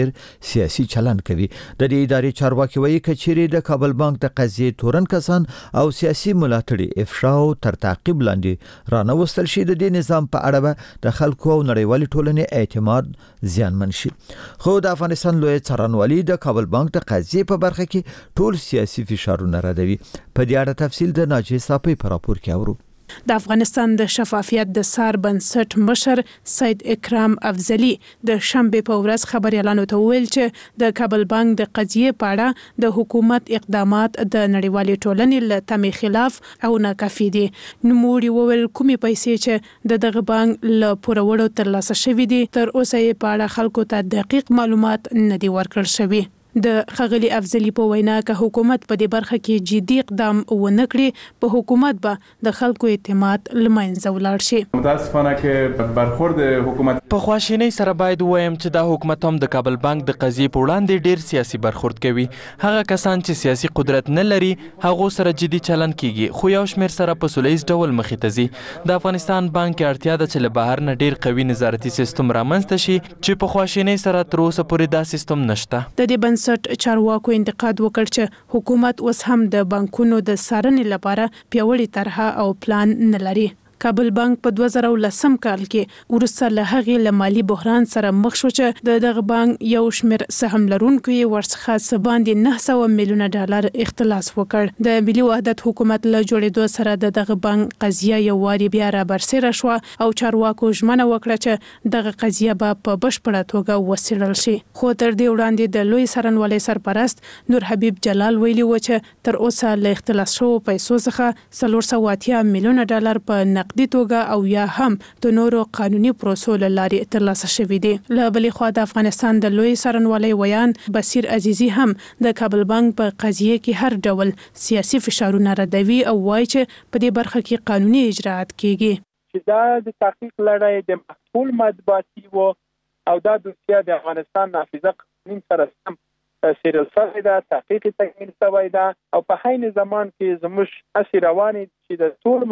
سیاسي چلن کوي. د دې ادارې چارواکي وایي کچېرې د کابل بانک د قضیې تورن کسان او سیاسي ملاتړي افشا او تر تعقیب لاندې رانوستل شي د دې نظام په اړه به د خلکو او نړیوالې ټولنې اعتماد زیانمن شي. خو د افغانستان لوی څارنوالي د کابل بانک د قضیې په برخه کې ټول سیاسي فشارونه ردوي. په دې اړه تفصیل د ناجیه صافی په راپور کې اورو. د افغانستان د شفافیت د سار بنسټ مشر سید اکرام افضلی د شنبه په ورځ خبريالانو ته وویل چې د کابل بانک د قضیې په اړه د حکومت اقدامات د نړیوالې ټولنې له تمې خلاف او ناکافي دي. نوموړي وویل کومې پیسې چې دغه بانک له پورولو ترلاسه شوې دي تر اوسه یې په اړه خلکو ته دقیق معلومات نه دي ورکړل شوي. د خغلی افضلی په وینا که حکومت په دې برخه کې جدي اقدام ونه کړي په حکومت به د خلکو اعتماد لمنځه ولاړ شي. متاسفانه که برخورد حکومت په خواشینۍ سره باید وایم چې دا حکومت هم د کابل بانک د قضیې په وړاندې ډیر سیاسي برخورد کوي. هغه کسان چې سیاسي قدرت نه لري هغه سره جدي چلن کیږي خو یو شمیر سره په سولهییز ډول مخې ته ځي. د افغانستان بانک اړتیا ده چې له بهر نه ډیر قوي نظارتي سیستم رامنځته شي چې په خواشینۍ سره تر اوسه پورې دا سیستم نشته. د دې بنسټ چارواکو انتقاد وکړ چې حکومت اوس هم د بانکونو د څارنې لپاره پیاوړی طرحه او پلان نه لري. کابل بانک په 2010 کال کې ورسره له هغې له مالی بحران سره مخ شو چې دغه بانک یو شمیر سهم لرونکو یې ورڅخه باندې 900 میلیونه ډالر اختلاس وکړ. د ملي وحدت حکومت له جوړېدو سره دغه بانک قضیه یو واری بیا را برسېره شو او چارواکو ژمنه وکړه چې دغه قضیه به په بشپړه توګه وڅېړل شي. خو تر دې وړاندې د لوی څارنوالۍ سرپرست نور حبیب جلال ویلي و چې تر اوسه له اختلاس شوو پیسو څخه 480 میلیونه ډالر په د توګه او یا هم د نورو قانوني پروسو له لارې ترلاسه شوي دي. له بلې خوا د افغانستان د لوی څارنوالۍ ویان بصیر عزیزي هم د کابل بانک په قضیه کې هر ډول سیاسي فشارونه ردوي او وایي چې په دې برخه کې قانوني اجراءات کیږي. چې دا د تحقیق لړۍ د محصول مطبوعاتي و او دا دوسیه د افغانستان نافذه قانون سره سم سیریل شوی ده، تحقیق تکمیل شوی ده او په حین زمان کې زموږ هڅې روانې چې د ټول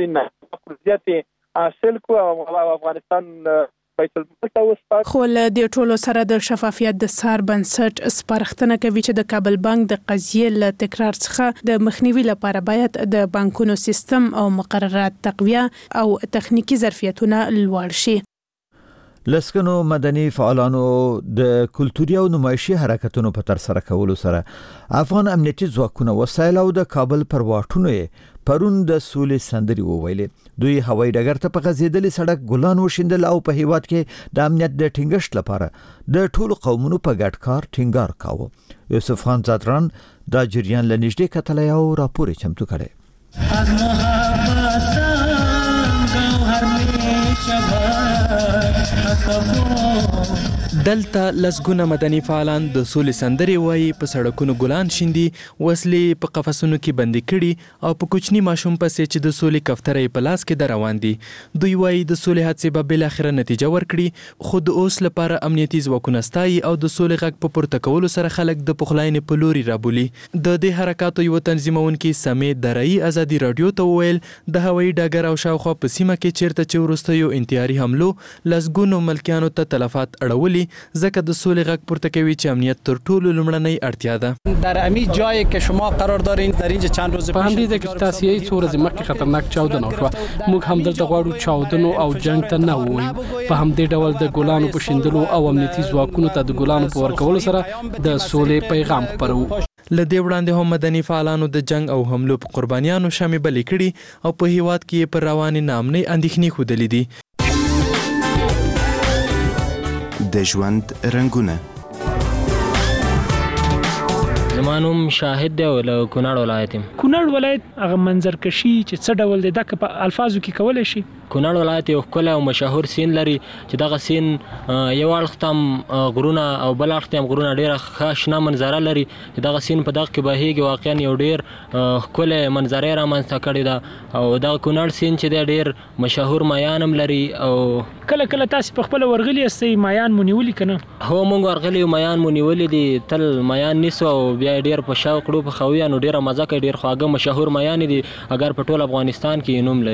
مقرضیت حاصل کو او افغانستان بیت المال ته وسپارو. خو له دې ټولو سره د شفافیت د سار بنسټ سپارښتنه کوي چې د کابل بانک د قضیې له تکرار څخه د مخنیوي لپاره باید د بانکونو سیستم او مقررات تقویه او تخنیکی ظرفیتونه لوړ شي. لسکنو مدني فعالانو د کلتوري او نمایشي حرکتونو په تر سره کولو سره افغان امنیتي ځواکونه وسایل او د کابل پر واټونو پرون د سولې سندري وویلې. دوی هوایي ډګر ته په غځېدلې سړک ګلان وشیندل او په هیواد کې د امنیت د ټینګښت لپاره د ټولو قومونو په ګډ کار ټینګار کاوه. یوسف خان زادران دا جریان له نږدې کتلی او راپور یې چمتو کړی. دلته لسګونه مدني فعالان د سولې سندرې وایي، په سړکونو ګلان شیندي، وسلې په قفسونو کې بندي کړي او په کوچني ماشوم پسې چې د سولې کفتره په لاس کې در روان دي. دوی وایي د سولې هڅې به بالاخره نتیجه ورکړي، خو د اوس لپاره امنیتي ځواکونه ستایي او د سولې غږ په پورته کولو سره خلک د پخلاینې په لوري رابولي. د دې حرکاتو یو تنظیمونکي سمیت درایي ازادي رادیو ته وویل د هوایي ډګر او شاوخوا په سیمه کې چیرته چې وروستیو انتحاري حملو لسګونو ملکیانو ته تلفات اړولي، ځکه د سولې غږ پورته کوي چې امنیت تر ټولو لومړنۍ اړتیا ده. در امی جایی که شما قرار دارین در اینجا چند روز په همدې ځای کې تاسو یې څو ورځې مخکې خطرناک چاودنه وشوه. موږ هم دلته غواړو چاودنو او جنگ ته نه ووایو. په همدې ډول د ګلانو په شیندلو او امنیتي ځواکونو ته د ګلانو په ورکولو سره د سولې پیغام خپروو. له دې وړاندې هم مدني فعالانو د جنگ او حملو په قربانیانو شمې بلې کړي او په هیواد کې پر روانې ناامنۍ اندېښنې ښودلې دي. د ژوند رنګونه. زما نوم شاهد دی او له کونړ ولایت یم. کونړ ولایت هغه منظرکشي چې څه ډول دی دا که په الفاظو کې کولی شي؟ کونړ ولایت یو ښکلی او مشهور سیند لري چې دغه سیند یو اړخ ته هم غرونه او بل اړخ ته هم غرونه ډېره ښه شنه منظره لري چې دغه سیند په دغه کې بهیږي. واقعا یو ډېر ښکلی منظره یې رامنځته کړې ده او دغه کونړ سیند چې دی ډېر مشهور مایان هم لري. او کله کله تاسې په خپله ورغلي یاستئ مایان مو نیولي که نه؟ هو موږ ورغلي مایان مو نیولي دي، تل مایان نیسو او بیا یې ډېر په شوق ډو پخوي، نو ډېره مزه کوي، ډېر خواږه مشهور مایان دي، اگر په ټول افغانستان کې یې نوم لري.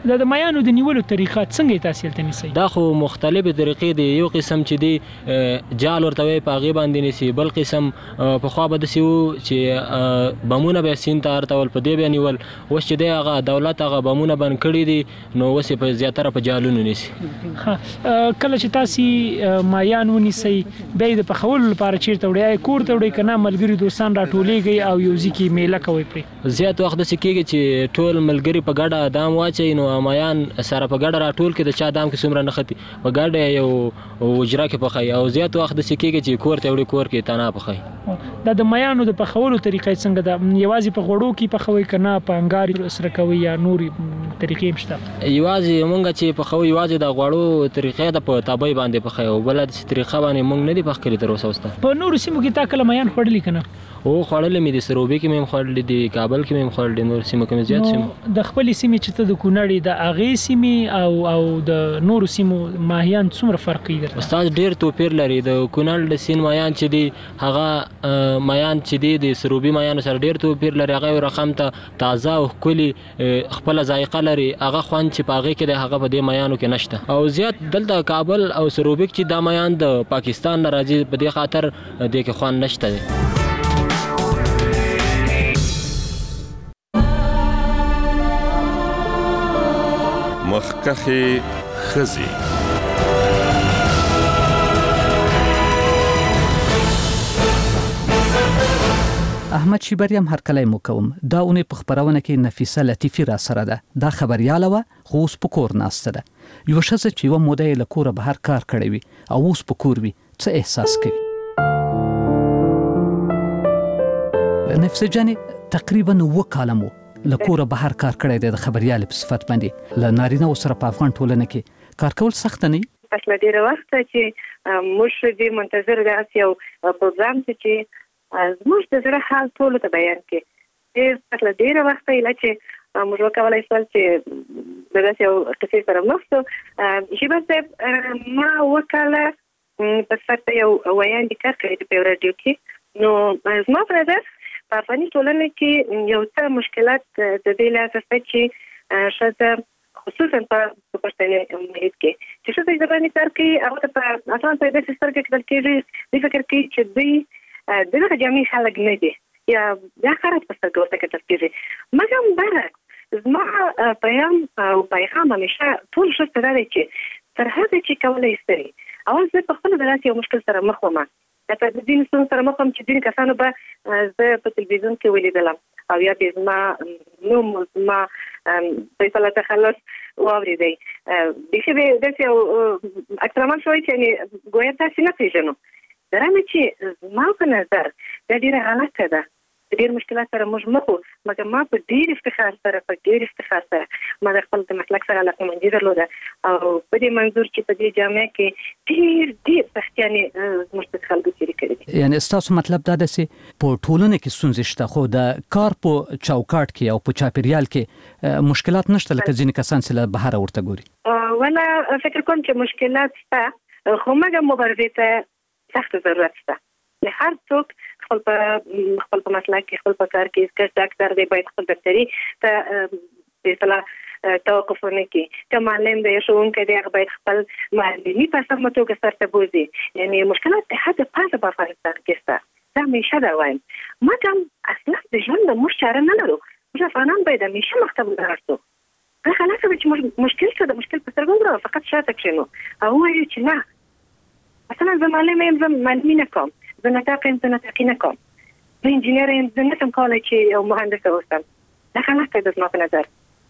د میانو د نیولو طریقه څنګه تاسو ته نسی؟ دا خو مختلفه طریقې دي. یو قسم چې دی جال ورته په هغې باندې نیسي، بل قسم پخوا به داسې وو چې بمونه به سیند ته ارتول، په دې به نیول. اوس چې دی هغه دولت هغه بمونه بند کړي دي، نو اوس یې په زیاتره په جالونو نیسي. کله چې تاسو مایان ونیسئ بیا یې د پخولو لپاره چیرته وړئ؟ کور ته وړئ که نه ملګري دوستان راټولېږئ او یو ځای کې میله کوئ پرې؟ زیات وخت داسې کېږي چې ټول ملګري په ګډه دام واچوي، نو مایان سره په ګډه راټول کړي، د چا دام کې څومره نښتي په ګډه یو حجره کې پخوي. او زیات وخت داسې کېږي چې کور ته وړي، کور کې تنها پخوي. دا د میانو د پخولو طریقه څنګه ده؟ یوازې په غوړو کې پخوي که نه په انګار سره کوي یا نورې طریقې هم شته؟ یوازې مونږ چې پخوي یوازې د غوړو طریقې ده، په تابۍ باندې پخوي، او بله داسې طریقه باندې مونږ نه دي پخ کړي تر اوسه. وسته په نورو سیمو کې تا کله میان خوړلي که نه؟ او خوړلې مې دي، سروبي کې مې هم خوړلې دي، کابل کې مې هم خوړلې، نور سیمو کې مې زیات سیمو. د خپلې سیمې چې ته د کونړ د هغې سیمې او د نورو سیمو ماهیان څومره فرق کوي درته؟ استاد ډېر توپیر لري. د کونړ د سیند مایان چې دي هغه مایان چې دي د سروبي مایانو سره ډېر توپیر لري. هغه یو رقم ته تازه او ښکلي خپله ذایقه لري. هغه خوند چې په هغې کې دی هغه په دې مایانو کې نشته. او زیات دلته کابل او سروبي چې دا مایان د پاکستان نه راځي، په دې خاطر دې کې خوند نشته دی. مخکخې ښځې. احمد شیبری هم هرکلی مو کوم. دا اونې په خپرونه کې نفیسه لطیفي را سره ده. دا خبریاله وه خو اوس په کور ناسته ده. یوه ښځه چې یوه موده یې له کوره بهر کار کړی وي او اوس په کور وي څه احساس کوي؟ نفیسه جانې تقریبا 9 کاله مو له کوره بهر کار کړی دی د خبریالې په صفت باندې. له نارینه‌و سره په افغان ټولنه کې کار کول سخته نه وي؟ پس له ډېره وخته چې موږ دې منتظر داسې یو پروګرام چې زموږ د زړه حال ټولو ته بیان کړي. پس له ډېره وخته ایله چې موږ وکولی شول چې د داسې یو قصې سره مخ شو. شیبه صاحب ما 9 کاله په صفت یو ویاندې کار کړی دی په یو راډیو کې. نو زما په نظر په افغاني ټولنه کې یو څه مشکلات د دې له اساسه چې ښځه خصوصا په پښتني محیط کې چې ښځه د باندې کار کوي، هغه ته په اسان په داسې سترګې کتل کېږي، دوی فکر کوي چې دوی دغه جامع خلک نه دي یا خراب په سترګو ورته کتل کېږي. مګر برعکس زما پیغام او پیغام همیشه ټول ښځو ته دا دی چې تر هغې چې کولی شئ. اول زه په خپله د داسې یو مشکل سره مخ وم، لکه د ځینې ستونزو سره مخ وم چې ځینې کسانو به زه په تلویزیون کې ولیدلم او یا به زما نوم زما فیصله تخلص واورېدی. بیخي به داسې یو اکثرمان شوی چې ګویا تاسې نه پېژنو. درنه چې زما په نظر دا ډېره غلطه ده. ډېر مشکلات سره موږ مخ وو، مګر ما په ډېر افتخار سره ما د خپل د مسلک سره علاقمندي درلوده او په دې منظور چې په دې جامعه کې ډېر سختیانې زموږ څخه خلکو تېرې کړي دي. یعنې ستاسو مطلب دا ده چې په ټولنه کې ستونزې شته، خو د کار په چوکاټ کې او په چاپیریال کې مشکلات نشته لکه ځینې کسان چې له بهره ورته ګوري؟ والا فکر کوم چې مشکلات شته، خو مګر مبارزې ته سخت ضرورت شته. هر څوک خپل په مسلک کې خپل په کار کې که ډاکټر دی باید خپل ډاکټري ته مثلا توقف ونه کړي. که معلم دی یا ښوونکی دی هغه باید خپل معلمي په سمه توګه سرته بوځي. یعنې مشکلات د حد پاسه په افغانستان کې شته، دا همیشه دا وایم. مګر اصلا د ژوند د موږ چاره نه لرو. موږ افغانان باید همیشه مخته ولاړ شو. دا خلاصه ده چې موږ مشکل څه د مشکل په سترګو وګورو، فقط شاته کښېنو او ووایو چې نه مثلا زه معلم یم، زه معلمي نه کوم، زه نطاق یم، زه نطاقي نه کوم، زه انجینر یم، زه نشم کولی چې یو مهندس اوسم. دا غلطه ده زما په نظر.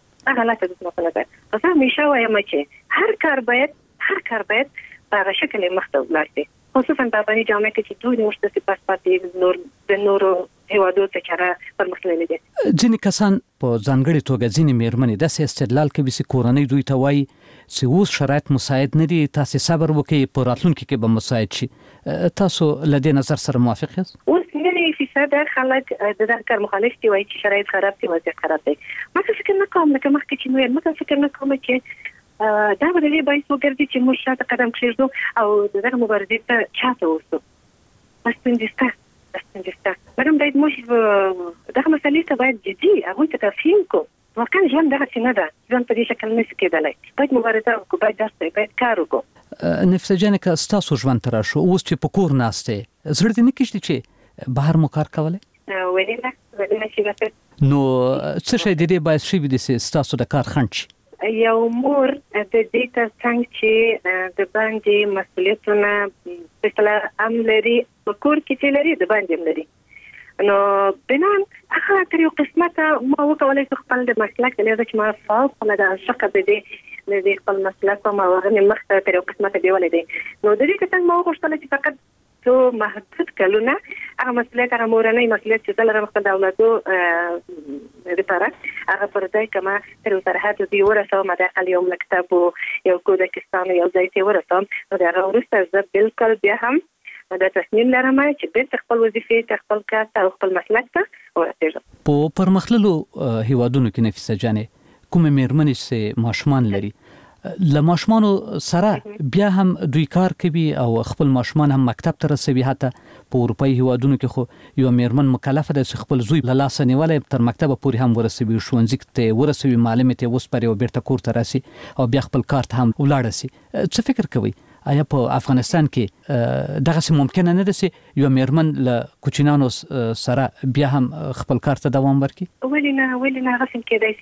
زه همیشه وایم چې هر کار باید په هغه شکل یې مخته ولاړ شي، خصوصا په افغاني جامعه کې چې دوی موږ ته پاس پاتې د نورو هیوادو څخه چاره پرمختللې دي. ځینې کسان په ځانګړې توګه ځینې مېرمنې داسې استدلال کوي چې کورنۍ دوی ته وایي چې اوس شرایط مساعد نه دي، تاسې صبر وکړئ، په راتلونکي کې به مساعد شي. تاسو له دې نظر سره موافق یاست؟ اوس 90% خلک د دغه کار مخالف دي، وایي چې شرایط خراب دي، وضعیت خراب دی. ما فکر نه کوم لکه مخکې چې ویل، ما فکر نه کوم چې دا به د دې باعث وګرځي چې موږ شاته قدم کېږدو او د دغه مبارزې ته شاته اوسو. ستونزې شته، مګر باید موږ دغه مسلې ته باید جدي هغوی ته تفهیم کړو واقعا ژوند دغه څه نه ده، ژوند په دې شکل نشي کېدلی. باید مبارزه وکړو، باید درس وکړو، باید کار وکړو. نفیسه جانې که ستاسو ژوند ته راشو اوس چې په کور ناستې زړه دې نه کېږي چې بهر مو کار کولی؟ ولې نه شي ګټلی. نو څه شی د دې باعث شوي دي چې ستاسو د کار خنډ شي؟ یو مور د دې تر څنګ چې د باندې مسؤلیتونه مثلا هم لري، په کور کې چې لري د باندې هم لري. نو بنان هغه تر یو قسمت ما وکولای شو خپل د مسلک د لږ چې ما فوق نه د شقه به دې خپل مسلک ما ورنه مخته تر یو قسمت دی ولې. نو د دې څنګه ما غوښتل چې فقط تو محدود کلونه هغه مسؤلیت هغه مورنۍ مسؤلیت چې دلته خپل دولتو لپاره هغه پر ځای کما تر سرحد دی ورسو ما داخل یو مکتب یو کودکستان یو ځای ته ورسوم. نو دا ورسته زه بالکل بیا هم دا تصمیم لرم چې بیرته خپل وظیفې خپل کار او خپل مسلک ته ورسېږم. په پرمختللو هیوادونو کې نفیسه جانې کومه مېرمنې چې ماشومان لري له ماشومانو سره بیا هم دوی کار کوي او خپل ماشومان هم مکتب ته رسوي. حتی په اروپایي هیوادونو کې خو یو مېرمن مکلفه ده چې خپل زوی له لاسه نیولی تر مکتبه پورې هم ورسوي، ښوونځي ته ورسوي، معلمې ته وسپاري او بیرته کور ته راسي او بیا خپل کار ته هم ولاړه سي. څه فکر کوئ آیا په افغانستان کې دغه ممکنه نه ده چې یو مېرمن له کوچنیانو سره بیا هم خپل کار ته دوام ورکړي؟ ولې نه هغه کېدای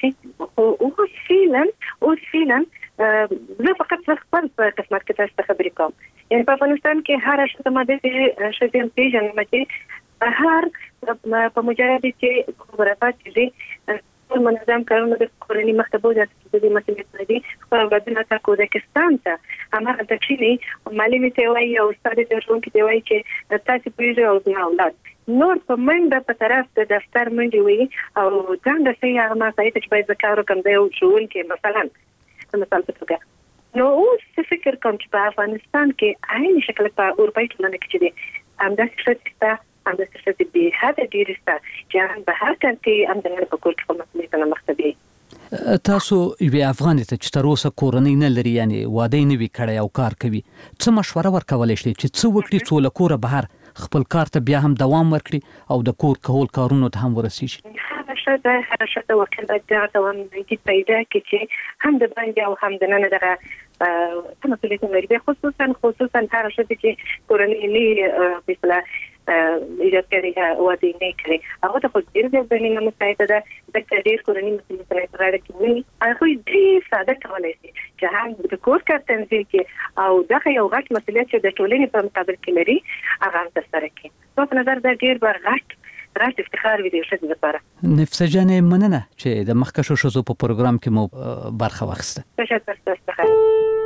شي. اوس فعلا زه فقط خپل په قسمت کې تاسو ته خبرې کوم. یعنی په افغانستان کې هر څه ماده چې شته پیژنم چې هر په مجرد چې خبرات دي منظم کارونه د کورنۍ مکتبو د دې مسئلې دي خو ورځنه تا کودکستان ته هغه د کلی معلمې ته وایي او استاد ته ورته کې وایي چې تاسو پیژنئ او اولاد نور په منډه په طرف د دفتر منډي وي او څنګه چې هغه ما سایت چې باید ذکر وکم دی او شون کې مثلا په توګه. نو اوس فکر کوم چې په افغانستان کې عین شکل په اروپایي ټولنه کې چې دي همداسې شته همداسې شته به هدا ډیر ستا چې هم به هر کله کې هم د په کور کې په مسئله مختبي. تاسو یو افغان ته چې تر اوسه کورنۍ نه لري یعنی واده نه وی کړی او کار کوي څه مشوره ورکولای شي چې څه وکړي څو له کوره بهر خپل کار ته بیا هم دوام ورکړي او د کور کول کارونو ته هم ورسیږي؟ هر شته وکړه دا دوام دې پیدا کې چې هم د باندې او هم د نن دغه مسؤلیت لري خصوصا هر شته چې کورنۍ نه مثلا ایجاد کړي او د نه کړي هغه ته خو ډیر د بینه مساعده ده د کډیر کورنۍ مسؤلیت لري چې هغه دې ساده کولای شي چې هم د کور کار تنظیم کې او دغه یو غټ مسؤلیت چې د ټولنې په مقابل کې لري هغه هم تر سره کوي. په نظر دا ډیر غټ افتخار وي د شته لپاره. نفیسه جانې مننه چې د مخکښو ښځو په پروګرام کې مو برخه واخیسته. تشکر.